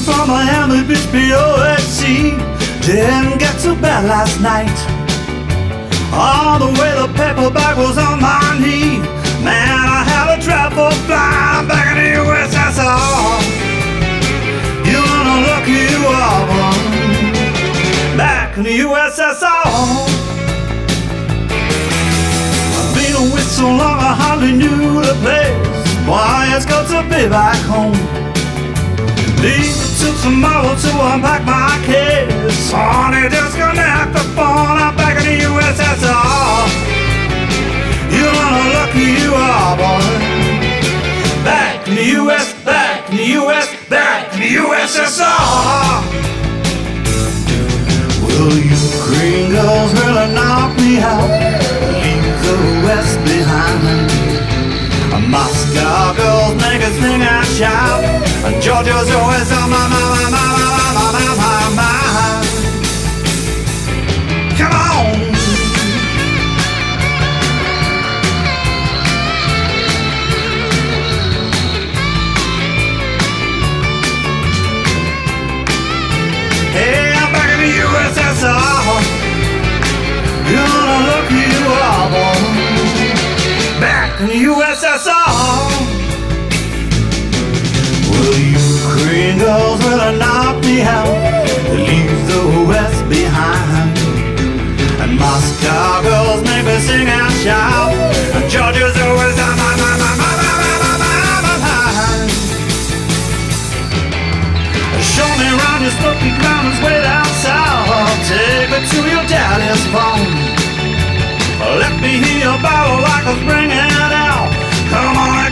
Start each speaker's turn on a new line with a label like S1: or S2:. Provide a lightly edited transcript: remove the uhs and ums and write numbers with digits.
S1: from Miami Beach, POSC. Didn't get to bed last night. All the way the paperback was on my knee. Man, I had a travel flying back in the USSR. You wanna look you up, back in the USSR. I've been away so long I hardly knew the place. Boy, it's good to be back home. Leave it till tomorrow to unpack my case. Honey, disconnect the phone, I'm back in the USSR. You wanna look you are, boy. Back in the US, back in the US, back in the USSR. Will you green girls really knock me out? Leave the West behind. Moscow girls make us sing and shout, and Georgia's always on my mind. Come on. Hey, I'm back in the USSR. You wanna look you up, back in the USSR. Will you Korean girls really knock me out? Leave the West behind. And Moscow girls make me sing and shout, and Georgia's always on my mind. Show me around your spooky grounds way down south. Take me to your daddy's phone. Let me hear your battle like a spring it out. Come on.